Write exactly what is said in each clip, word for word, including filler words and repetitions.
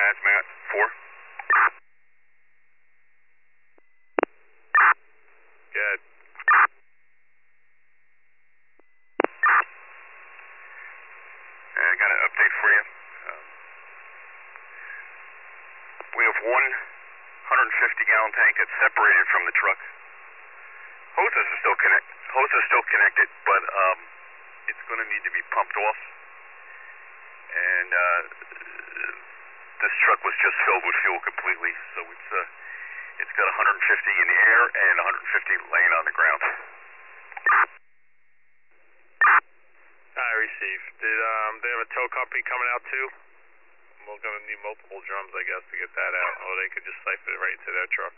hazmat four. Good. I got an update for you. Um, we have one one hundred fifty gallon tank that's separated from the truck. Hoses are still connect. Hoses are still connected, but um, it's going to need to be pumped off. And uh, this truck was just filled with fuel completely, so it's uh, it's got one hundred fifty in the air and one hundred fifty laying on the ground. I received. Did um they have a tow company coming out too? We're gonna need multiple drums, I guess, to get that out, or they could just siphon it right into their truck.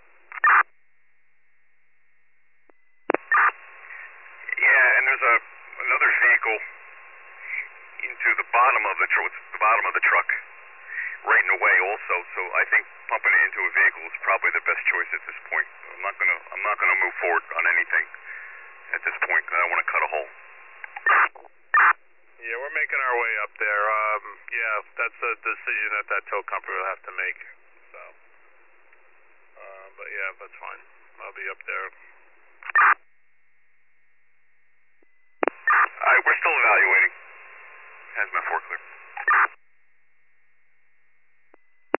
Yeah, and there's a another vehicle into the bottom of the truck, the bottom of the truck, right in the way also. So I think pumping it into a vehicle is probably the best choice at this point. I'm not gonna I'm not gonna move forward on anything at this point because I don't want to cut a hole. Yeah, we're making our way up there. Um, yeah, that's a decision that that tow company will have to make. So, uh, but yeah, that's fine. I'll be up there.